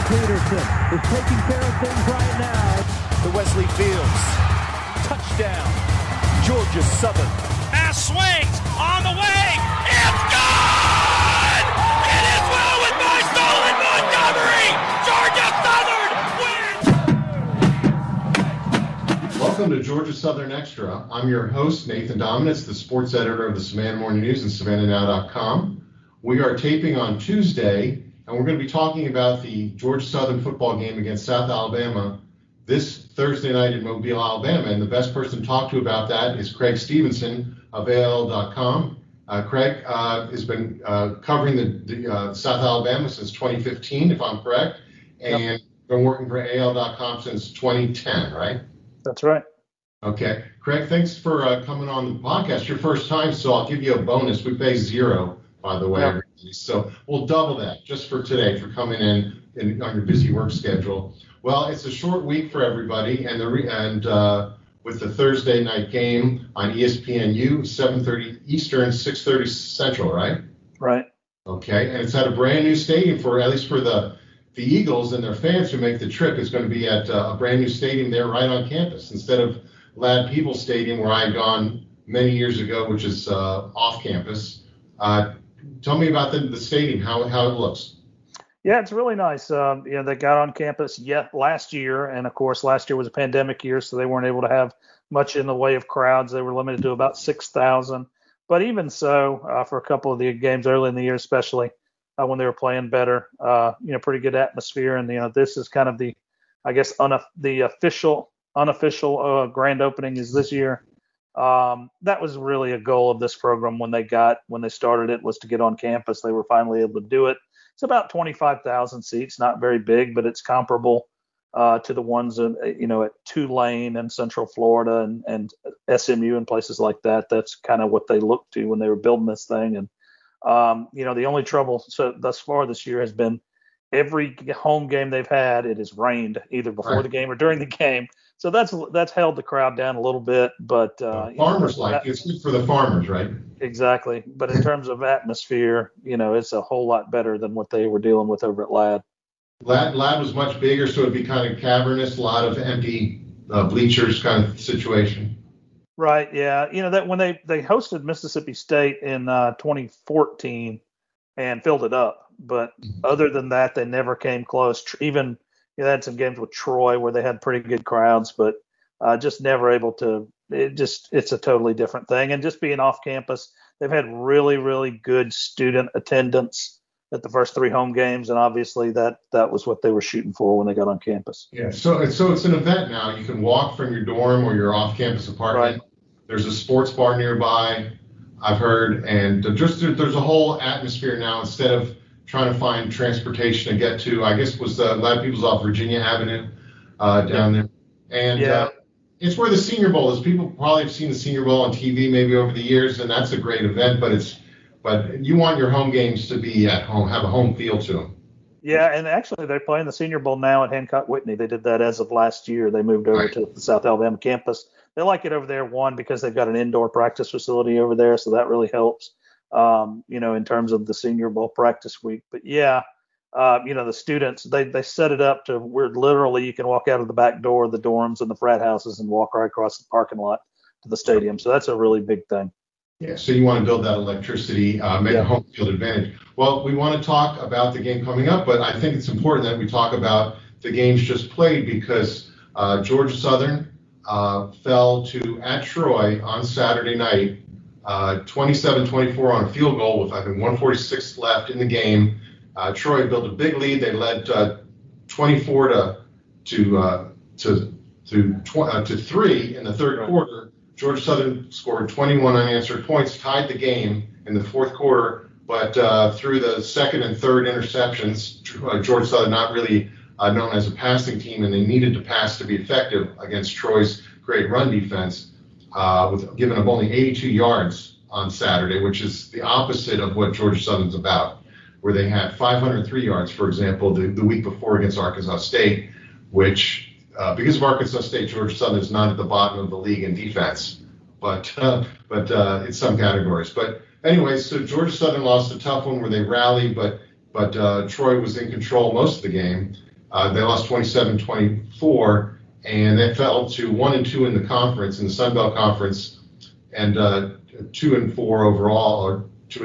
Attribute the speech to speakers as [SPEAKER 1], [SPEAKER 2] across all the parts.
[SPEAKER 1] Peterson is taking care of things right now.
[SPEAKER 2] To Wesley Fields. Touchdown. Georgia Southern.
[SPEAKER 3] Pass swings on the way. It's good! It is well with my stolen Montgomery. Georgia Southern wins.
[SPEAKER 4] Welcome to Georgia Southern Extra. I'm your host, Nathan Dominitz, the sports editor of the Savannah Morning News and SavannahNow.com. We are taping on Tuesday, and we're going to be talking about the Georgia Southern football game against South Alabama this Thursday night in Mobile, Alabama. And the best person to talk to about that is Craig Stevenson of AL.com. Craig has been covering the South Alabama since 2015, if I'm correct, and been working for AL.com since 2010, right?
[SPEAKER 5] That's right.
[SPEAKER 4] Okay. Craig, thanks for coming on the podcast. Your first time, so I'll give you a bonus. We pay $0, by the way.
[SPEAKER 5] Yep.
[SPEAKER 4] So we'll double that just for today for coming in on your busy work schedule. Well, it's a short week for everybody, and with the Thursday night game on ESPNU, 7:30 Eastern, 6:30 Central, right?
[SPEAKER 5] Right.
[SPEAKER 4] Okay, and it's at a brand new stadium at least for the Eagles and their fans who make the trip. It's going to be at a brand new stadium there right on campus instead of Ladd Peebles Stadium where I had gone many years ago, which is off campus. Tell me about the stadium, how it looks.
[SPEAKER 5] Yeah, it's really nice. They got on campus last year, and of course last year was a pandemic year, so they weren't able to have much in the way of crowds. They were limited to about 6,000. But even so, for a couple of the games early in the year, especially when they were playing better, pretty good atmosphere. And this is kind of the unofficial grand opening is this year. That was really a goal of this program when they started it, was to get on campus. They were finally able to do it. It's about 25,000 seats, not very big, but it's comparable to the ones at Tulane and Central Florida and SMU and places like that. That's kind of what they looked to when they were building this thing. And the only trouble thus far this year has been every home game they've had, it has rained either before the game or during the game. So that's held the crowd down a little bit, but
[SPEAKER 4] it's good for the farmers, right?
[SPEAKER 5] Exactly. But in terms of atmosphere, it's a whole lot better than what they were dealing with over at Ladd.
[SPEAKER 4] Ladd was much bigger, so it'd be kind of cavernous, a lot of empty bleachers kind of situation.
[SPEAKER 5] Right. Yeah. That when they hosted Mississippi State in 2014 and filled it up, but other than that, they never came close. Even they had some games with Troy where they had pretty good crowds, but just never able to. It's a totally different thing. And just being off campus, they've had really, really good student attendance at the first 3 home games, and obviously that was what they were shooting for when they got on campus. Yeah.
[SPEAKER 4] So it's an event now. You can walk from your dorm or your off-campus apartment. Right. There's a sports bar nearby, I've heard, and there's a whole atmosphere now. Instead of trying to find transportation to get to, I guess was a lot of people's off Virginia Avenue down there. And it's where the Senior Bowl is. People probably have seen the Senior Bowl on TV maybe over the years, and that's a great event, but you want your home games to be at home, have a home feel to them.
[SPEAKER 5] Yeah, and actually they're playing the Senior Bowl now at Hancock-Whitney. They did that as of last year. They moved over to the South Alabama campus. They like it over there, one, because they've got an indoor practice facility over there, so that really helps. In terms of the Senior Bowl practice week. But the students, they set it up to where literally you can walk out of the back door of the dorms and the frat houses and walk right across the parking lot to the stadium. So that's a really big thing.
[SPEAKER 4] Yeah, so you want to build that electricity, make a home field advantage. Well, we want to talk about the game coming up, but I think it's important that we talk about the games just played because Georgia Southern fell at Troy on Saturday night, 27-24 on a field goal with, I think, 146 left in the game. Troy built a big lead. They led 24 to 3 in the third quarter. Georgia Southern scored 21 unanswered points, tied the game in the fourth quarter. But through the second and third interceptions, Georgia Southern not really known as a passing team, and they needed to pass to be effective against Troy's great run defense, with giving up only 82 yards on Saturday, which is the opposite of what Georgia Southern's about, where they had 503 yards, for example, the week before against Arkansas State, which because of Arkansas State, Georgia Southern is not at the bottom of the league in defense, but in some categories. But anyway, so Georgia Southern lost a tough one where they rallied, but Troy was in control most of the game. They lost 27-24, and they fell to 1-2 in the conference, in the Sun Belt Conference, and 2-4 overall, or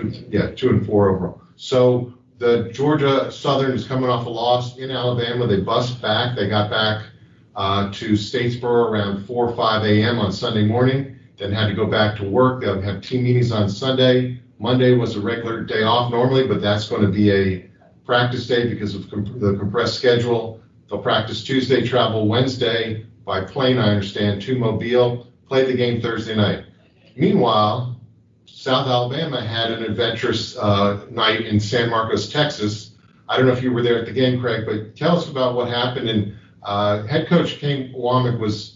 [SPEAKER 4] 2-4 overall. So the Georgia Southern is coming off a loss in Alabama. They bust back. They got back to Statesboro around 4 or 5 a.m. on Sunday morning, then had to go back to work. They'll have team meetings on Sunday. Monday was a regular day off normally, but that's going to be a practice day because of the compressed schedule. They'll practice Tuesday, travel Wednesday by plane, I understand, to Mobile, play the game Thursday night. Meanwhile, South Alabama had an adventurous night in San Marcos, Texas. I don't know if you were there at the game, Craig, but tell us about what happened. And head coach Kane Womack was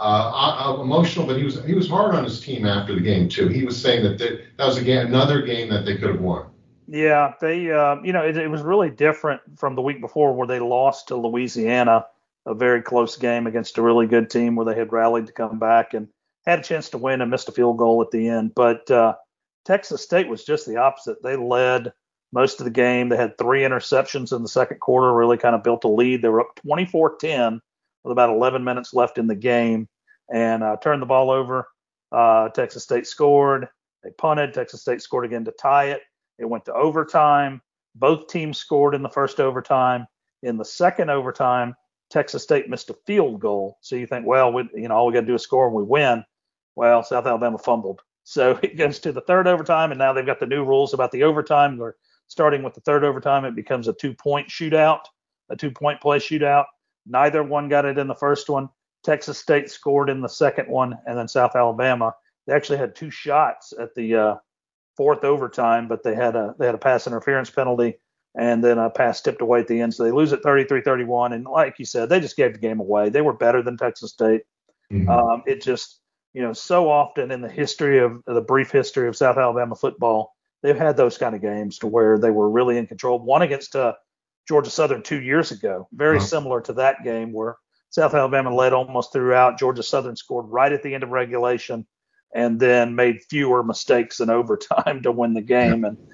[SPEAKER 4] emotional, but he was hard on his team after the game too. He was saying that that was another game that they could have won.
[SPEAKER 5] Yeah, they it was really different from the week before where they lost to Louisiana, a very close game against a really good team where they had rallied to come back and had a chance to win and missed a field goal at the end. But Texas State was just the opposite. They led most of the game. They had 3 interceptions in the second quarter, really kind of built a lead. They were up 24-10 with about 11 minutes left in the game and turned the ball over. Texas State scored. They punted. Texas State scored again to tie it. It went to overtime. Both teams scored in the first overtime. In the second overtime, Texas State missed a field goal. So you think, well, all we got to do is score and we win. Well, South Alabama fumbled. So it goes to the third overtime, and now they've got the new rules about the overtime. Where starting with the third overtime, it becomes a 2-point shootout, a 2-point play shootout. Neither one got it in the first one. Texas State scored in the second one, and then South Alabama. They actually had 2 shots at the fourth overtime, but they had a pass interference penalty and then a pass tipped away at the end. So they lose it 33-31. And like you said, they just gave the game away. They were better than Texas State. Mm-hmm. It just, so often in the brief history of South Alabama football, they've had those kind of games to where they were really in control. One against Georgia Southern 2 years ago, very similar to that game where South Alabama led almost throughout. Georgia Southern scored right at the end of regulation and then made fewer mistakes in overtime to win the game. And,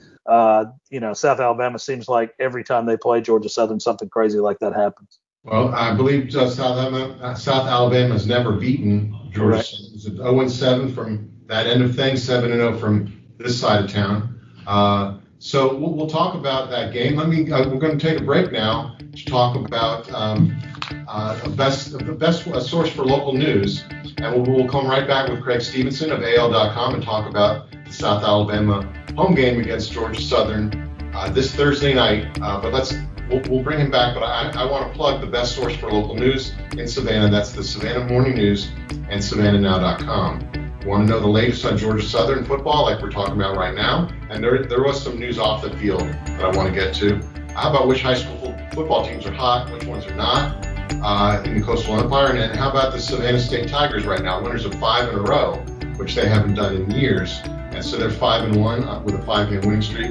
[SPEAKER 5] South Alabama seems like every time they play Georgia Southern, something crazy like that happens.
[SPEAKER 4] Well, I believe South Alabama has never beaten Georgia Southern. It's 0-7 from that end of things, 7-0 from this side of town. So we'll talk about that game. We're going to take a break now to talk about the best source for local news, and we'll come right back with Craig Stevenson of AL.com and talk about the South Alabama home game against Georgia Southern this Thursday night. But we'll bring him back. But I want to plug the best source for local news in Savannah. That's the Savannah Morning News and SavannahNow.com. You want to know the latest on Georgia Southern football, like we're talking about right now? And there was some news off the field that I want to get to. How about which high school football teams are hot, which ones are not in the Coastal Empire? And how about the Savannah State Tigers right now, winners of 5 in a row, which they haven't done in years. And so they're 5-1 with a 5-game winning streak.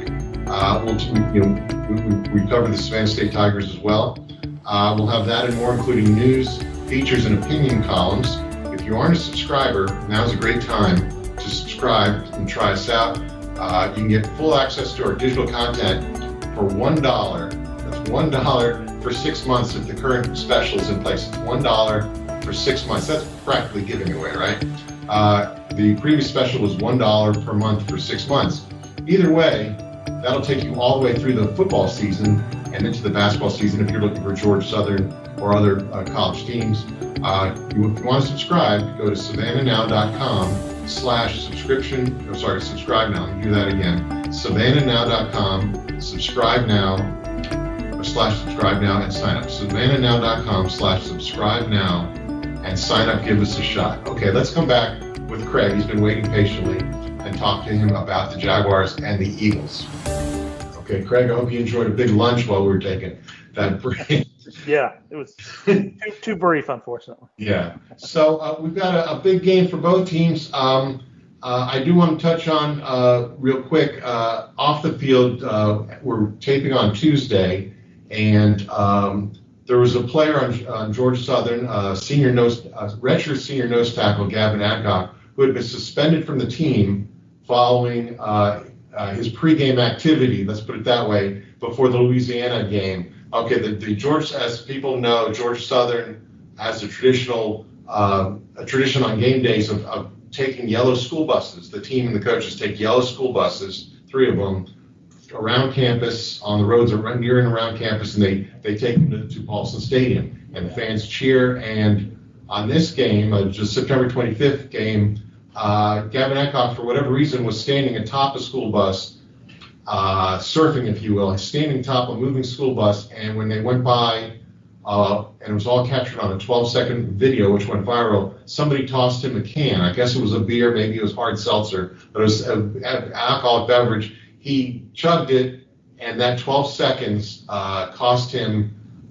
[SPEAKER 4] We cover the Savannah State Tigers as well. We'll have that and more, including news, features, and opinion columns. If you aren't a subscriber, now's a great time to subscribe and try us out. You can get full access to our digital content for $1. That's $1 for 6 months if the current special is in place. It's $1 for 6 months. That's practically giving away, right? The previous special was $1 per month for 6 months. Either way, that'll take you all the way through the football season and into the basketball season if you're looking for Georgia Southern or other college teams. If you want to subscribe, go to SavannahNow.com/subscription. Subscribe now. Let me do that again. SavannahNow.com, subscribe now, /subscribe now and sign up. SavannahNow.com/subscribe now and sign up. Give us a shot. Okay, let's come back with Craig. He's been waiting patiently and talk to him about the Jaguars and the Eagles. Okay, Craig, I hope you enjoyed a big lunch while we were taking that break.
[SPEAKER 5] Yeah, it was too brief, unfortunately.
[SPEAKER 4] Yeah. So we've got a big game for both teams. I do want to touch on real quick off the field. We're taping on Tuesday, and there was a player on Georgia Southern, redshirt senior nose tackle Gavin Adcock, who had been suspended from the team following his pregame activity, let's put it that way, before the Louisiana game. Okay, the George, as people know, Georgia Southern has a tradition on game days of taking yellow school buses. The team and the coaches take yellow school buses, 3 of them, around campus, on the roads near and around campus, and they take them to Paulson Stadium, and the fans cheer. And on this game, just September 25th game, Gavin Eckhoff, for whatever reason, was standing atop a school bus, surfing, if you will, standing atop a moving school bus. And when they went by, and it was all captured on a 12-second video, which went viral, somebody tossed him a can. I guess it was a beer, maybe it was hard seltzer, but it was an alcoholic beverage. He chugged it, and that 12 seconds cost him,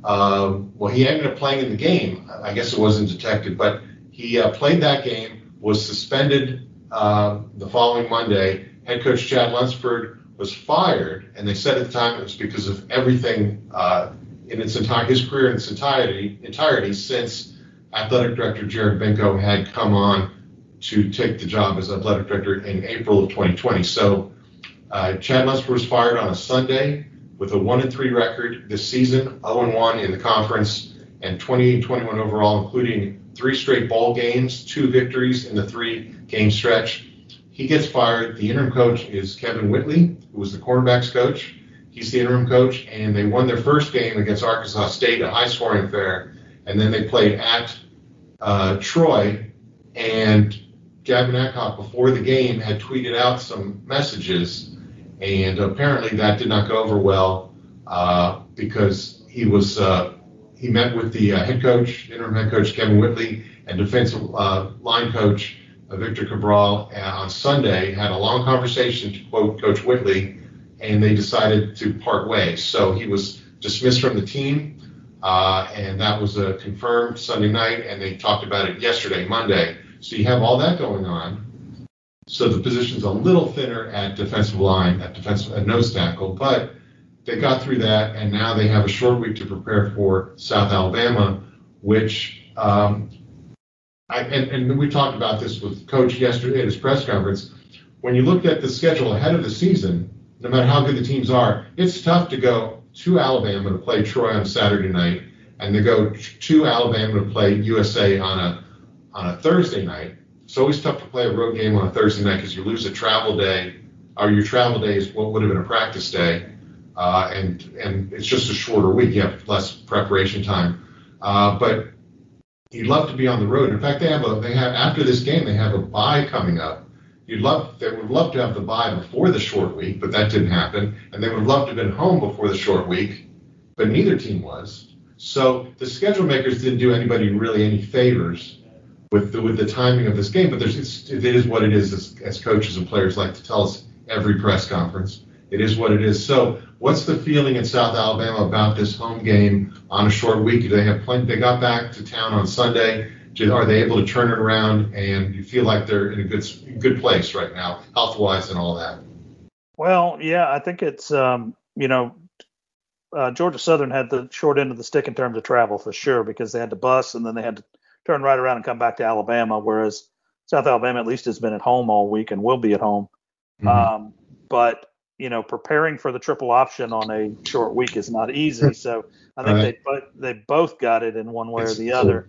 [SPEAKER 4] he ended up playing in the game. I guess it wasn't detected, but he played that game, was suspended the following Monday. Head coach Chad Lunsford was fired, and they said at the time it was because of everything in his career in its entirety since athletic director Jared Benko had come on to take the job as athletic director in April of 2020. So Chad Lunsford was fired on a Sunday with a 1-3 record this season, 0-1 in the conference, and 28-21 overall, including 3 straight bowl games, 2 victories in the 3-game stretch. He gets fired. The interim coach is Kevin Whitley, who was the cornerbacks coach. He's the interim coach, and they won their first game against Arkansas State, a high-scoring affair, and then they played at Troy, and Gavin Eckhoff, before the game, had tweeted out some messages, and apparently that did not go over well because he met with the interim head coach Kevin Whitley, and defensive line coach Victor Cabral on Sunday, had a long conversation, to quote Coach Whitley, and they decided to part ways. So he was dismissed from the team, and that was confirmed Sunday night, and they talked about it yesterday, Monday. So you have all that going on. So the position's a little thinner at defensive line, at nose tackle, but they got through that, and now they have a short week to prepare for South Alabama, which and we talked about this with Coach yesterday at his press conference. When you looked at the schedule ahead of the season, no matter how good the teams are, it's tough to go to Alabama to play Troy on Saturday night, and to go to Alabama to play USA on a Thursday night. It's always tough to play a road game on a Thursday night because you lose a travel day, or your travel day is what would have been a practice day, and it's just a shorter week. You have less preparation time, but you'd love to be on the road. In fact, they have after this game they have a bye coming up. They would love to have the bye before the short week, but that didn't happen, and they would love to have been home before the short week, but neither team was. So the schedule makers didn't do anybody really any favors with the timing of this game, but it is what it is, as coaches and players like to tell us every press conference. It is what it is. So what's the feeling in South Alabama about this home game on a short week? Do they have plenty? They got back to town on Sunday. Are they able to turn it around, and you feel like they're in a good place right now, health-wise and all that?
[SPEAKER 5] Well, yeah, I think it's Georgia Southern had the short end of the stick in terms of travel for sure, because they had to bus and then they had to turn right around and come back to Alabama, whereas South Alabama at least has been at home all week and will be at home. Mm-hmm. But preparing for the triple option on a short week is not easy. So I think they both got it in one way or the other.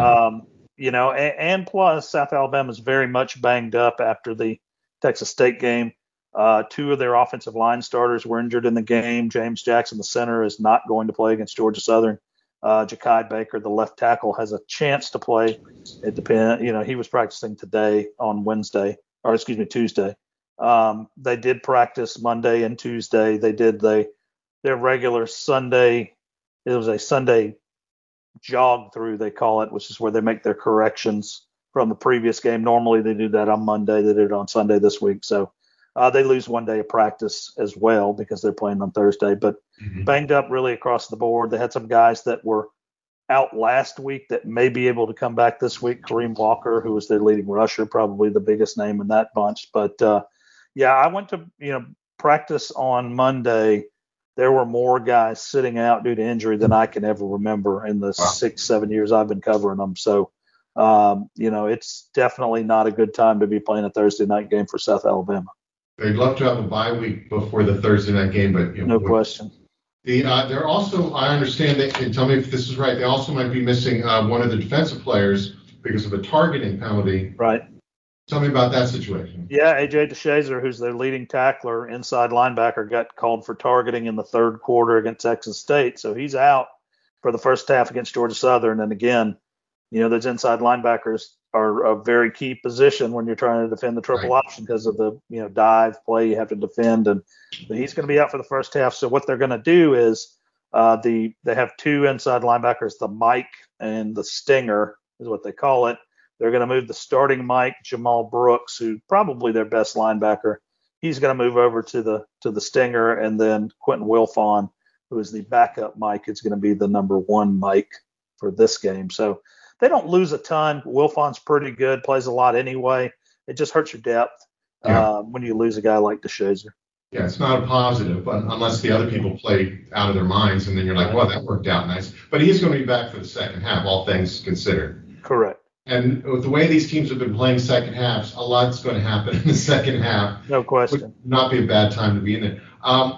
[SPEAKER 5] And plus South Alabama is very much banged up after the Texas State game. 2 of their offensive line starters were injured in the game. James Jackson, the center, is not going to play against Georgia Southern. Ja'Kai Baker, the left tackle, has a chance to play. It depends. He was practicing today on Tuesday. They did practice Monday and Tuesday. They did their regular Sunday. It was a Sunday jog through, they call it, which is where they make their corrections from the previous game. Normally they do that on Monday. They did it on Sunday this week. So they lose one day of practice as well because they're playing on Thursday. But banged up really across the board. They had some guys that were out last week that may be able to come back this week. Kareem Walker, who was their leading rusher, probably the biggest name in that bunch. But I went to practice on Monday. There were more guys sitting out due to injury than I can ever remember in the 6-7 years I've been covering them. So, it's definitely not a good time to be playing a Thursday night game for South Alabama.
[SPEAKER 4] They'd love to have a bye week before the Thursday night game, but
[SPEAKER 5] no question.
[SPEAKER 4] They're also, I understand that, and tell me if this is right, they also might be missing one of the defensive players because of a targeting penalty.
[SPEAKER 5] Right.
[SPEAKER 4] Tell me about that situation.
[SPEAKER 5] Yeah, A.J. DeShazer, who's their leading tackler, inside linebacker, got called for targeting in the third quarter against Texas State. So he's out for the first half against Georgia Southern. And again, those inside linebackers are a very key position when you're trying to defend the triple option because of the, dive play you have to defend. And he's going to be out for the first half. So what they're going to do is they have two inside linebackers, the Mike and the Stinger is what they call it. They're going to move the starting Mike, Jamal Brooks, who's probably their best linebacker. He's going to move over to the Stinger, and then Quentin Wilfon, who is the backup Mike, is going to be the number one Mike for this game. So they don't lose a ton. Wilfon's pretty good, plays a lot anyway. It just hurts your depth when you lose a guy like DeShazer.
[SPEAKER 4] Yeah, it's not a positive, unless the other people play out of their minds, and then you're like, well, that worked out nice. But he's going to be back for the second half, all things considered.
[SPEAKER 5] Correct.
[SPEAKER 4] And with the way these teams have been playing second halves, a lot's going to happen in the second half.
[SPEAKER 5] No question.
[SPEAKER 4] Would not be a bad time to be in there.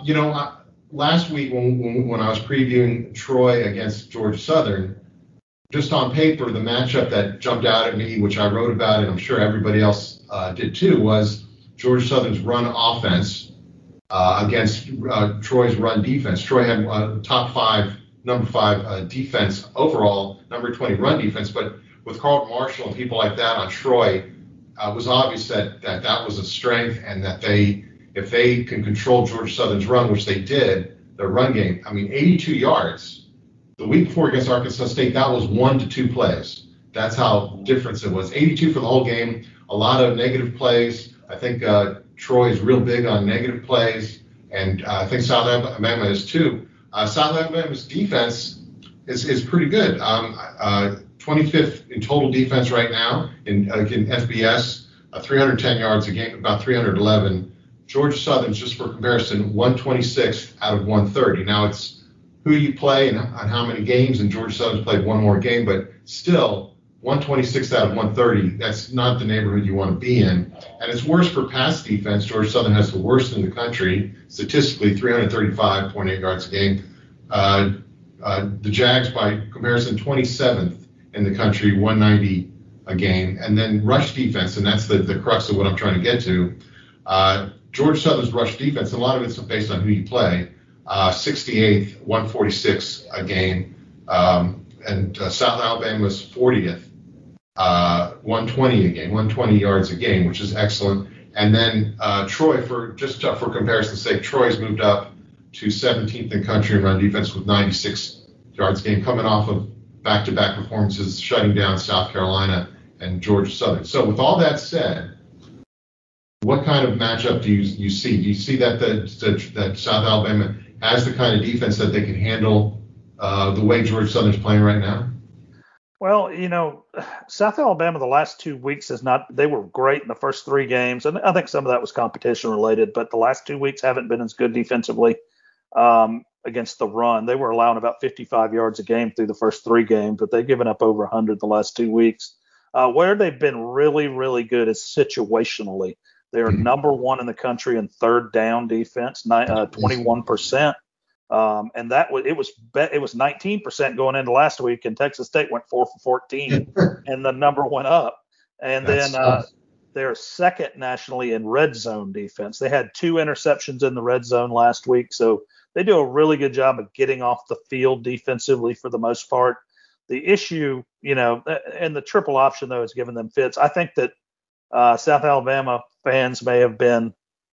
[SPEAKER 4] Last week when I was previewing Troy against Georgia Southern, just on paper, the matchup that jumped out at me, which I wrote about, and I'm sure everybody else did too, was Georgia Southern's run offense against Troy's run defense. Troy had number five defense overall, number 20 run defense, but with Carlton Martial and people like that on Troy, it was obvious that was a strength, and that if they can control Georgia Southern's run, which they did, their run game, 82 yards. The week before against Arkansas State, that was 1 to 2 plays. That's how different it was. 82 for the whole game, a lot of negative plays. I think Troy is real big on negative plays, and I think South Alabama is too. South Alabama's defense is pretty good. 25th in total defense right now in FBS, 310 yards a game, about 311. Georgia Southern's, just for comparison, 126th out of 130. Now it's who you play and how many games, and Georgia Southern's played one more game, but still 126th out of 130. That's not the neighborhood you want to be in. And it's worse for pass defense. Georgia Southern has the worst in the country, statistically 335.8 yards a game. The Jags, by comparison, 27th in the country, 190 a game. And then rush defense, and that's the crux of what I'm trying to get to. Georgia Southern's rush defense, and a lot of it's based on who you play, 68th, 146 a game. And South Alabama's 40th, 120 a game, 120 yards a game, which is excellent. And then Troy, for comparison's sake, Troy's moved up to 17th in country in run defense with 96 yards a game, coming off of back-to-back performances, shutting down South Carolina and Georgia Southern. So with all that said, what kind of matchup do you see? Do you see that South Alabama has the kind of defense that they can handle the way Georgia Southern's playing right now?
[SPEAKER 5] Well, South Alabama the last 2 weeks they were great in the first 3 games, and I think some of that was competition related, but the last 2 weeks haven't been as good defensively against the run. They were allowing about 55 yards a game through the first 3 games, but they've given up over 100 the last 2 weeks. Where they've been really, really good is situationally. They're number 1 in the country in third down defense, 21%. And it was 19% going into last week, and Texas State went 4 for 14, and the number went up. And then they're second nationally in red zone defense. They had 2 interceptions in the red zone last week, so they do a really good job of getting off the field defensively for the most part. The issue, and the triple option though has given them fits. I think that South Alabama fans may have been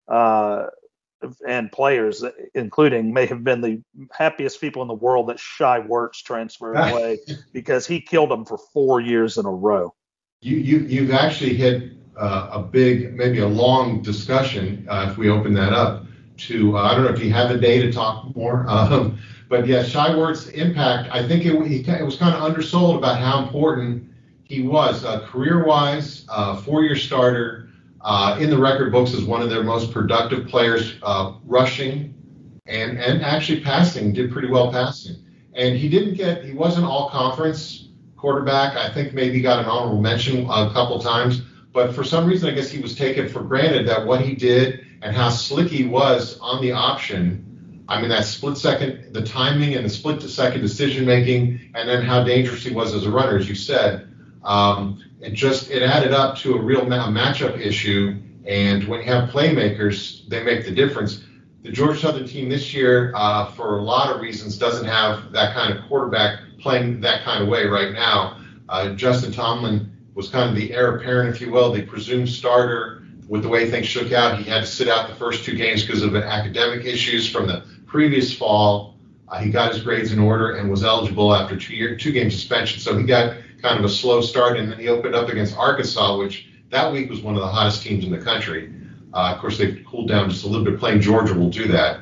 [SPEAKER 5] and players, including, may have been the happiest people in the world that Shai Werts transferred away because he killed them for 4 years in a row.
[SPEAKER 4] You've actually hit maybe a long discussion if we open that up to, I don't know if you have a day to talk more, but yeah, Shai Werts' impact, I think it was kind of undersold about how important he was career-wise, 4-year starter, in the record books as one of their most productive players, rushing and actually passing, did pretty well passing. And he wasn't all conference quarterback. I think maybe got an honorable mention a couple times, but for some reason, I guess he was taken for granted that what he did and how slick he was on the option I mean, that split second, the timing and the split second decision making, and then how dangerous he was as a runner, as you said, it added up to a real matchup issue. And when you have playmakers, they make the difference. The Georgia Southern team this year, for a lot of reasons, doesn't have that kind of quarterback playing that kind of way right now. Justin Tomlin was kind of the heir apparent, if you will, the presumed starter. With the way things shook out, he had to sit out the first 2 games because of academic issues from the previous fall. He got his grades in order and was eligible after 2-game suspension. So he got kind of a slow start, and then he opened up against Arkansas, which that week was one of the hottest teams in the country. Of course, they've cooled down just a little bit. Playing Georgia will do that.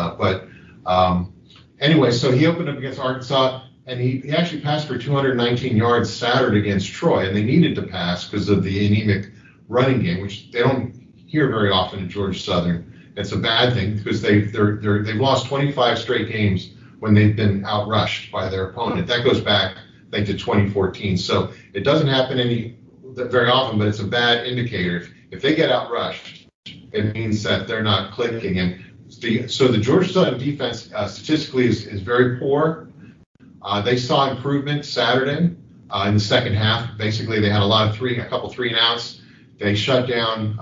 [SPEAKER 4] Anyway, so he opened up against Arkansas, and he actually passed for 219 yards Saturday against Troy, and they needed to pass because of the anemic running game, which they don't hear very often at Georgia Southern. It's a bad thing because they've lost 25 straight games when they've been outrushed by their opponent. That goes back, I think, to 2014. So it doesn't happen very often, but it's a bad indicator. If they get outrushed, it means that they're not clicking. And so the Georgia Southern defense statistically is very poor. They saw improvement Saturday in the second half. Basically, they had a couple 3-and-outs. They shut down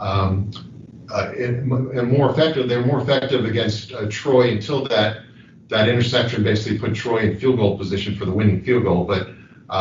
[SPEAKER 4] and more effective. They were more effective against Troy until that interception basically put Troy in field goal position for the winning field goal. But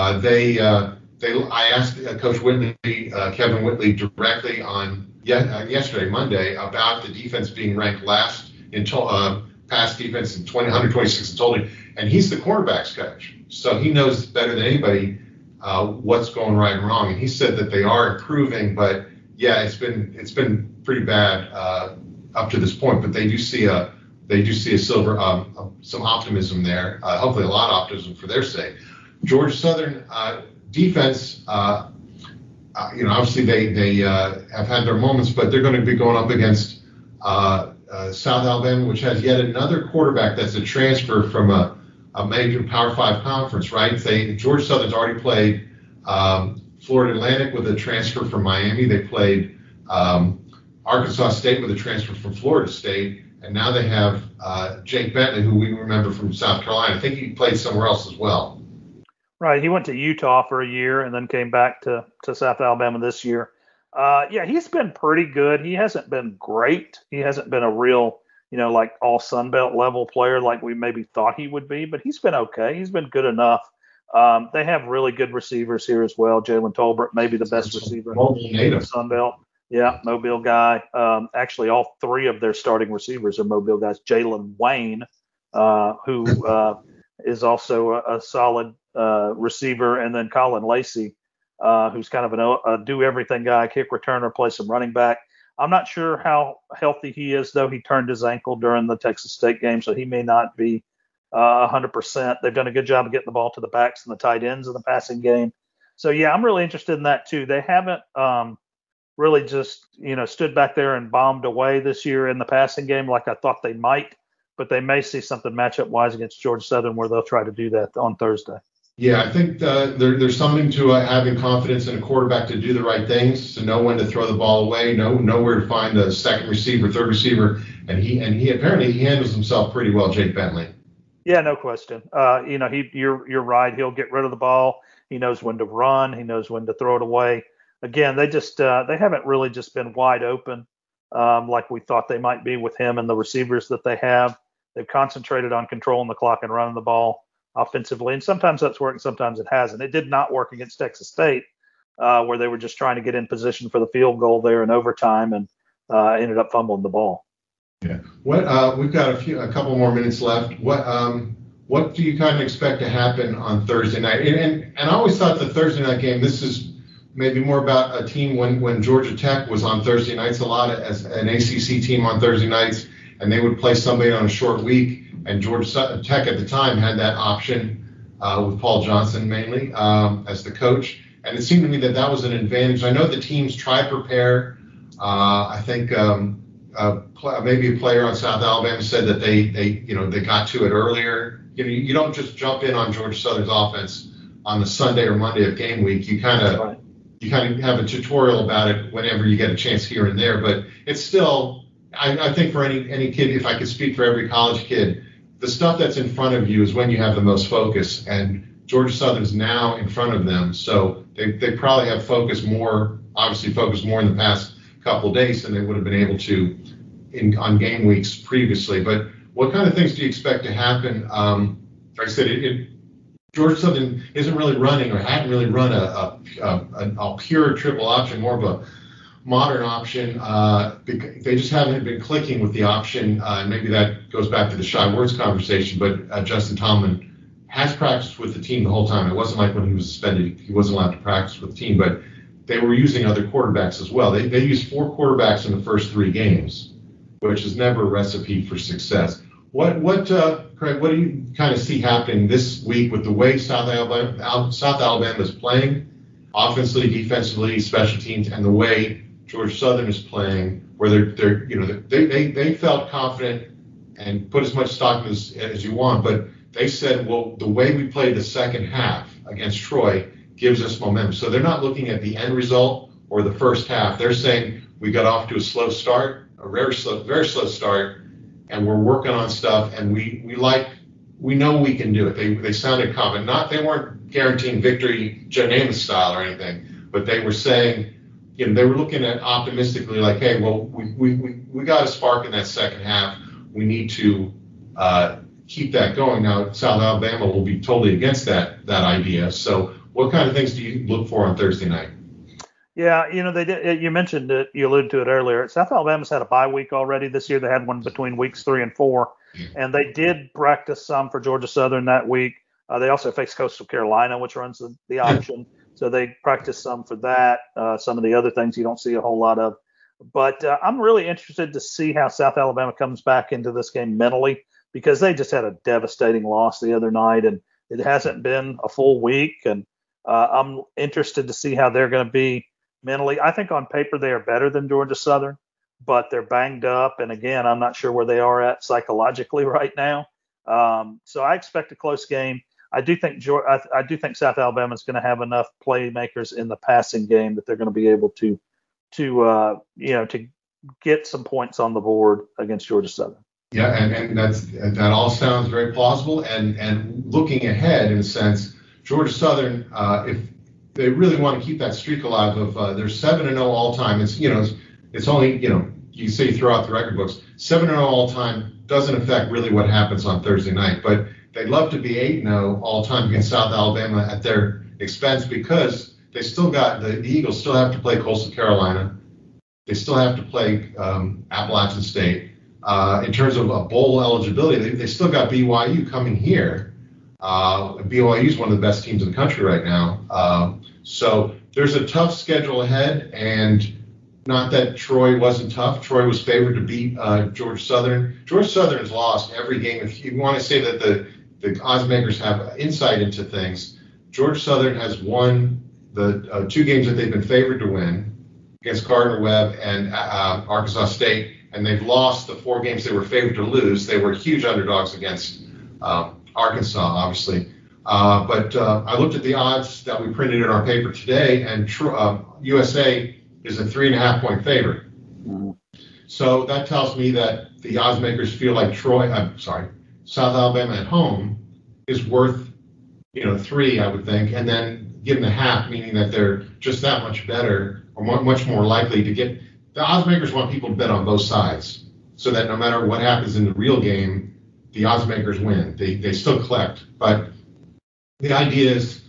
[SPEAKER 4] I asked Coach Whitley, Kevin Whitley, directly on yesterday, Monday, about the defense being ranked last in pass defense in 126 in total, and he's the quarterback's coach, so he knows better than anybody what's going right and wrong. And he said that they are improving, but yeah, it's been pretty bad up to this point. But they do see a silver, some optimism there. Hopefully, a lot of optimism for their sake. Georgia Southern defense, obviously they have had their moments, but they're going to be going up against South Alabama, which has yet another quarterback that's a transfer from a major Power 5 conference, right? Georgia Southern's already played Florida Atlantic with a transfer from Miami. They played Arkansas State with a transfer from Florida State. And now they have Jake Bentley, who we remember from South Carolina. I think he played somewhere else as well.
[SPEAKER 5] Right. He went to Utah for a year and then came back to South Alabama this year. He's been pretty good. He hasn't been great. He hasn't been a real, like all Sun Belt level player like we maybe thought he would be, but he's been okay. He's been good enough. They have really good receivers here as well. Jalen Tolbert, maybe the best receiver in the Sun Belt. Yeah, Mobile guy. Actually, all 3 of their starting receivers are Mobile guys. Jalen Wayne, who is also a solid receiver, and then Colin Lacey, who's kind of a do-everything guy, kick returner, play some running back. I'm not sure how healthy he is, though. He turned his ankle during the Texas State game, so he may not be 100%. They've done a good job of getting the ball to the backs and the tight ends in the passing game. So, yeah, I'm really interested in that, too. They haven't really just, stood back there and bombed away this year in the passing game like I thought they might, but they may see something matchup-wise against Georgia Southern where they'll try to do that on Thursday.
[SPEAKER 4] Yeah, I think there's something to having confidence in a quarterback to do the right things, to know when to throw the ball away, know where to find a second receiver, third receiver, and he apparently handles himself pretty well, Jake Bentley.
[SPEAKER 5] Yeah, no question. You're right. He'll get rid of the ball. He knows when to run. He knows when to throw it away. Again, they haven't really just been wide open like we thought they might be with him and the receivers that they have. They've concentrated on controlling the clock and running the ball offensively, and sometimes that's worked, sometimes it hasn't. It did not work against Texas State, where they were just trying to get in position for the field goal there in overtime and ended up fumbling the ball.
[SPEAKER 4] Yeah. We've got a couple more minutes left. What do you kind of expect to happen on Thursday night? And I always thought the Thursday night game, this is maybe more about a team when Georgia Tech was on Thursday nights a lot as an ACC team on Thursday nights, and they would play somebody on a short week. And Georgia Tech at the time had that option with Paul Johnson mainly as the coach. And it seemed to me that was an advantage. I know the teams try to prepare. I think maybe a player on South Alabama said that they got to it earlier. You don't just jump in on Georgia Southern's offense on the Sunday or Monday of game week. You kind of have a tutorial about it whenever you get a chance here and there. But it's still I think for any kid, if I could speak for every college kid, the stuff that's in front of you is when you have the most focus. And Georgia Southern's now in front of them, so they probably have focused more in the past couple of days than they would have been able to on game weeks previously. But what kind of things do you expect to happen? Like I said, Georgia Southern isn't really running or hadn't really run a pure triple option, more of a modern option. They just haven't been clicking with the option. And maybe that goes back to the shy words conversation, but Justin Tomlin has practiced with the team the whole time. It wasn't like when he was suspended, he wasn't allowed to practice with the team, but they were using other quarterbacks as well. They used 4 quarterbacks in the first 3 games, which is never a recipe for success. Craig, what do you kind of see happening this week with the way South Alabama is playing, offensively, defensively, special teams, and the way Georgia Southern is playing, where they felt confident and put as much stock in as you want, but they said, well, the way we played the second half against Troy gives us momentum. So they're not looking at the end result or the first half. They're saying we got off to a slow start, a very slow start, and we're working on stuff, and we know we can do it. They sounded confident. They weren't guaranteeing victory Joe Namath style or anything, but they were saying, they were looking at optimistically like, hey, well, we got a spark in that second half. We need to keep that going. Now, South Alabama will be totally against that idea. So what kind of things do you look for on Thursday night?
[SPEAKER 5] Yeah, they did. You mentioned it. You alluded to it earlier. South Alabama's had a bye week already this year. They had one between weeks 3 and 4, and they did practice some for Georgia Southern that week. They also faced Coastal Carolina, which runs the option, so they practiced some for that. Some of the other things you don't see a whole lot of. But I'm really interested to see how South Alabama comes back into this game mentally, because they just had a devastating loss the other night, and it hasn't been a full week. And I'm interested to see how they're going to be mentally. I think on paper they are better than Georgia Southern, but they're banged up. And again, I'm not sure where they are at psychologically right now. So I expect a close game. I do think South Alabama is going to have enough playmakers in the passing game that they're going to be able to get some points on the board against Georgia Southern.
[SPEAKER 4] Yeah, and that all sounds very plausible. And looking ahead, in a sense, Georgia Southern, if they really want to keep that streak alive of they're 7-0 all time. It's only you say throughout the record books 7-0 all time doesn't affect really what happens on Thursday night, but they'd love to be 8-0 all time against South Alabama at their expense, because they still got the Eagles still have to play Coastal Carolina, they still have to play Appalachian State. In terms of a bowl eligibility, they still got BYU coming here. BYU is one of the best teams in the country right now. So there's a tough schedule ahead, and not that Troy wasn't tough. Troy was favored to beat Georgia Southern. Georgia Southern has lost every game. If you want to say that the odds makers have insight into things, Georgia Southern has won the 2 games that they've been favored to win against Gardner-Webb and Arkansas State, and they've lost the 4 games they were favored to lose. They were huge underdogs against Arkansas, obviously. But I looked at the odds that we printed in our paper today, and USA is a 3.5-point favorite. Mm-hmm. So that tells me that the odds makers feel like South Alabama at home is worth, 3, I would think, and then given a half, meaning that they're just that much better or much more likely to get. The odds makers want people to bet on both sides, so that no matter what happens in the real game, the odds makers win. They still collect. But the idea is,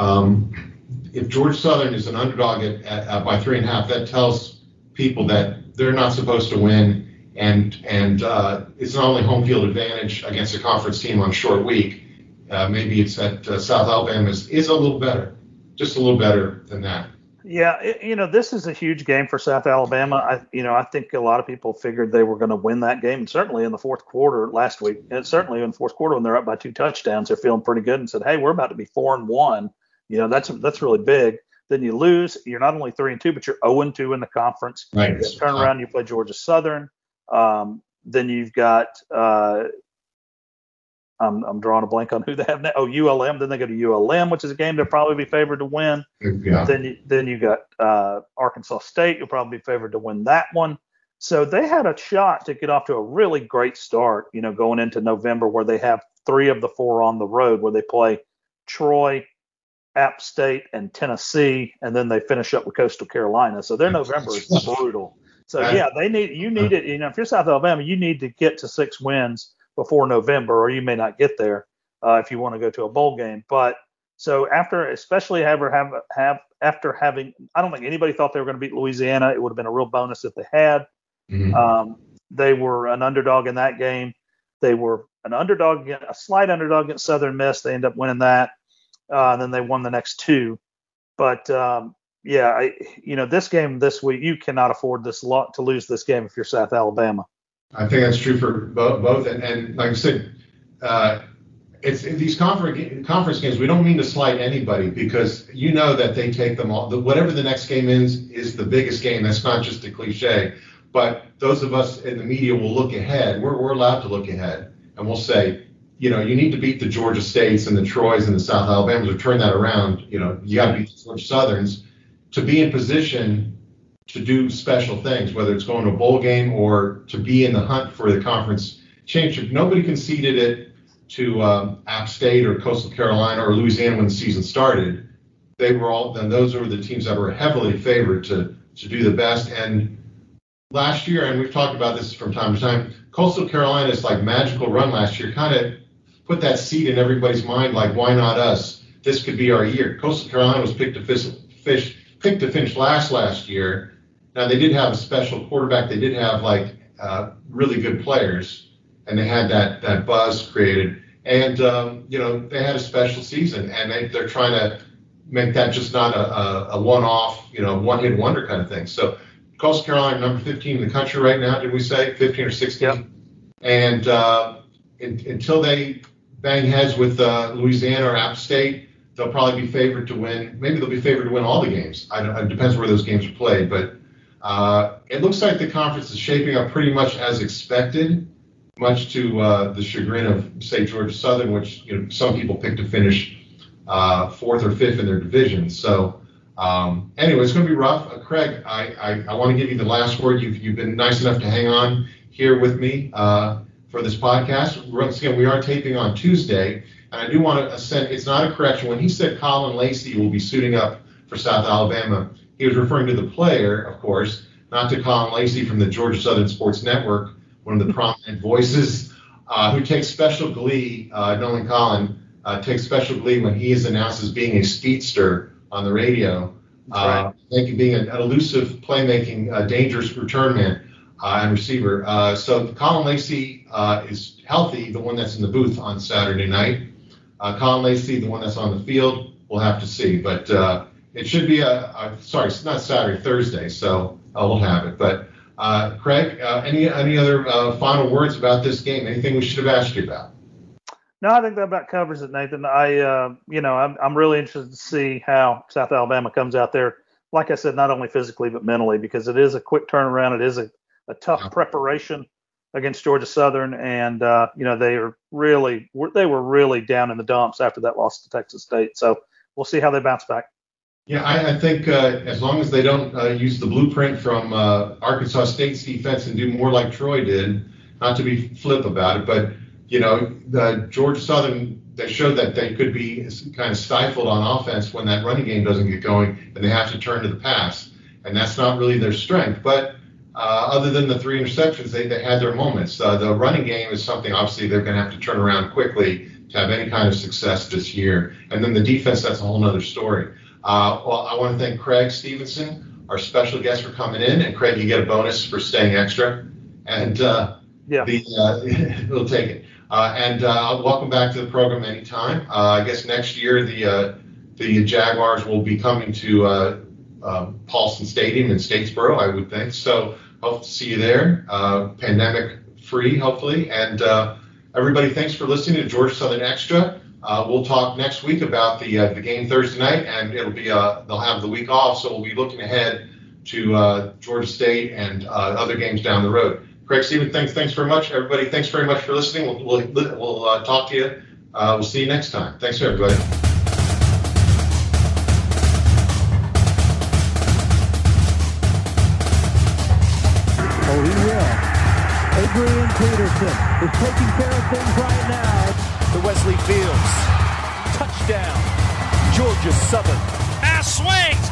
[SPEAKER 4] if Georgia Southern is an underdog by 3.5, that tells people that they're not supposed to win, and it's not only home field advantage against a conference team on a short week. Maybe it's that South Alabama is a little better, just a little better than that.
[SPEAKER 5] Yeah, this is a huge game for South Alabama. I think a lot of people figured they were going to win that game, and certainly in the fourth quarter last week, and certainly in the fourth quarter when they're up by 2 touchdowns, they're feeling pretty good and said, hey, we're about to be 4-1. That's really big. Then you lose. You're not only 3-2, but you're 0-2 in the conference.
[SPEAKER 4] Right.
[SPEAKER 5] You turn around, you play Georgia Southern. Then you've got I'm drawing a blank on who they have now. Oh, ULM. Then they go to ULM, which is a game they'll probably be favored to win.
[SPEAKER 4] Yeah.
[SPEAKER 5] Then you got Arkansas State. You'll probably be favored to win that one. So they had a shot to get off to a really great start, going into November, where they have 3 of the 4 on the road, where they play Troy, App State, and Tennessee, and then they finish up with Coastal Carolina. So their November is brutal. So yeah, you need it. If you're South Alabama, you need to get to 6 wins before November, or you may not get there if you want to go to a bowl game. But so after having, I don't think anybody thought they were going to beat Louisiana. It would have been a real bonus if they had. Mm-hmm. They were an underdog in that game. They were a slight underdog against Southern Miss. They ended up winning that. And then they won the next 2. But this game this week, you cannot afford to lose this game if you're South Alabama.
[SPEAKER 4] I think that's true for both. And like I said, it's in these conference games. We don't mean to slight anybody, because that they take them all. Whatever the next game is the biggest game. That's not just a cliche. But those of us in the media will look ahead. We're allowed to look ahead, and we'll say, you need to beat the Georgia States and the Troys and the South Alabamas to turn that around. You got to beat the Georgia Southerns to be in position to do special things, whether it's going to a bowl game or to be in the hunt for the conference championship. Nobody conceded it to App State or Coastal Carolina or Louisiana when the season started. Those were the teams that were heavily favored to do the best. And last year, and we've talked about this from time to time, Coastal Carolina's magical run last year kind of put that seed in everybody's mind, like, why not us? This could be our year. Coastal Carolina was picked to finish last year. Now, they did have a special quarterback. They did have really good players, and they had that buzz created. And they had a special season, and they're trying to make that just not a one-off, one-hit wonder kind of thing. So Coastal Carolina, number 15 in the country right now, did we say 15 or 16? Yep. And until they bang heads with Louisiana or App State, they'll probably be favored to win. Maybe they'll be favored to win all the games. It depends where those games are played. But it looks like the conference is shaping up pretty much as expected, much to the chagrin of, say, Georgia Southern, which some people picked to finish 4th or 5th in their division. So anyway, it's going to be rough. Craig, I want to give you the last word. You've been nice enough to hang on here with me for this podcast. Once again, we are taping on Tuesday, and I do want to send, it's not a correction. When he said Colin Lacey will be suiting up for South Alabama, he was referring to the player, of course, not to Colin Lacey from the Georgia Southern Sports Network, one of the prominent voices who takes special glee, knowing Colin, takes special glee when he is announced as being a speedster on the radio, right. Being an elusive, playmaking, dangerous return man and receiver. So Colin Lacey is healthy, the one that's in the booth on Saturday night. Colin Lacey, the one that's on the field, we'll have to see. But it should be it's not Saturday, Thursday, so we'll have it. But Craig, any other final words about this game? Anything we should have asked you about?
[SPEAKER 5] No, I think that about covers it, Nathan. I'm really interested to see how South Alabama comes out there. Like I said, not only physically but mentally, because it is a quick turnaround. It is a tough preparation against Georgia Southern, and they were really down in the dumps after that loss to Texas State. So we'll see how they bounce back.
[SPEAKER 4] Yeah, I think as long as they don't use the blueprint from Arkansas State's defense and do more like Troy did, not to be flip about it, but the Georgia Southern, they showed that they could be kind of stifled on offense when that running game doesn't get going and they have to turn to the pass. And that's not really their strength. But other than the 3 interceptions, they had their moments. The running game is something, obviously, they're going to have to turn around quickly to have any kind of success this year. And then the defense, that's a whole other story. Well, I want to thank Craig Stevenson, our special guest, for coming in. And Craig, you get a bonus for staying extra. And we'll take it. Welcome back to the program anytime. I guess next year the Jaguars will be coming to Paulson Stadium in Statesboro, I would think. So hope to see you there, pandemic free, hopefully. And everybody, thanks for listening to Georgia Southern Extra. We'll talk next week about the game Thursday night, and it'll be they'll have the week off, so we'll be looking ahead to Georgia State and other games down the road. Craig, Steven, thanks very much. Everybody, thanks very much for listening. We'll talk to you. We'll see you next time. Thanks, everybody.
[SPEAKER 1] Oh, he will. Adrian Peterson is taking care of things right now.
[SPEAKER 2] To Wesley Fields. Touchdown. Georgia Southern.
[SPEAKER 3] Pass swings.